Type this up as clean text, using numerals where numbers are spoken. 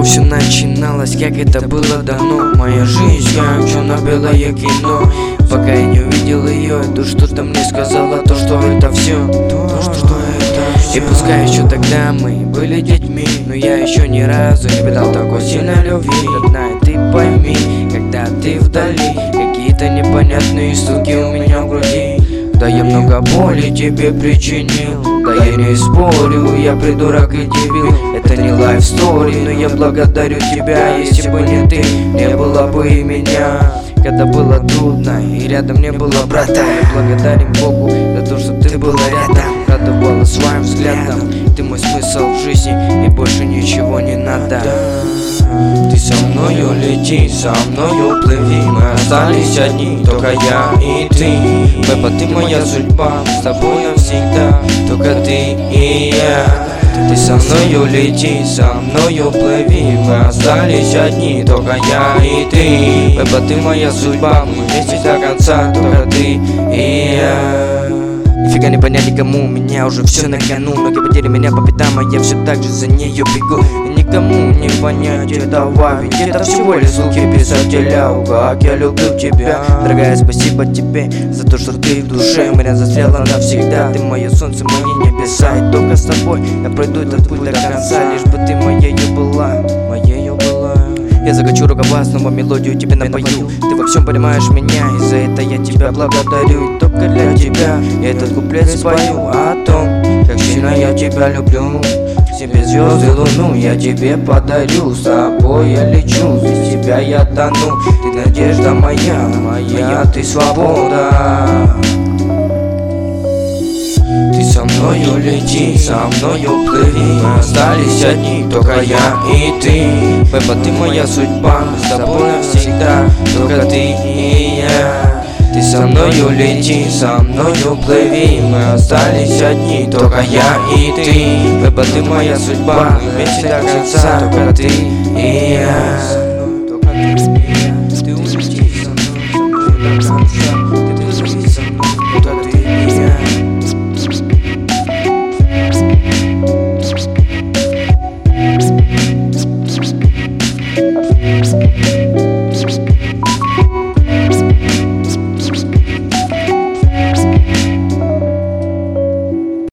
чего все начиналось, как это было давно. Моя жизнь, я черно-белое кино. Пока я не увидел ее, то что-то мне сказала, то что это все. И пускай еще тогда мы были детьми, но я еще ни разу не видал такой сильной любви. Родная, ты пойми, когда ты вдали, какие-то непонятные стуки у меня в груди. Да я много боли тебе причинил, да я не спорю, я придурок и дебил. Это не life story, но я благодарю тебя. Если бы не ты, не было бы и меня. Когда было трудно и рядом не было брата, я благодарен Богу за то, что ты была рядом. Радовала своим взглядом, ты мой смысл в жизни, и больше ничего не надо. Ты со мною лети, со мною плыви, мы остались одни, только я и ты. Бэба, ты моя судьба, с тобой навсегда, только ты и я. Ты со мною лети, со мною плыви, мы остались одни, только я и ты. Бэба, ты моя судьба, мы вместе до конца, только ты и я. Нифига не понять никому, у меня уже все на кону. Многие потери меня по пятам, а я все так же за нею бегу. И никому не понять этого, ведь это всего лишь звуки писателя. Как я люблю тебя, дорогая, спасибо тебе за то, что ты в душе меня застряла навсегда. Ты мое солнце, мои небеса, и только с тобой я пройду этот путь до конца. Лишь бы ты моею была, моею была. Я закачу рукава, снова мелодию тебе напою. Ты во всем понимаешь меня, и за это я тебя благодарю. И только для тебя я этот куплет спою о том, как сильно я тебя люблю. Себе звезды, луну я тебе подарю. С тобой я лечу, без тебя я тону. Ты надежда моя, моя ты свобода. Ты со мною лети, со мною плыви, мы остались одни, только я и ты. Бэба, ты моя судьба, с тобой навсегда, только ты и я. Ты со мною лети, со мною плыви, мы остались одни, только я и ты. Бэба, ты моя судьба, мы вместе до конца, только ты и я.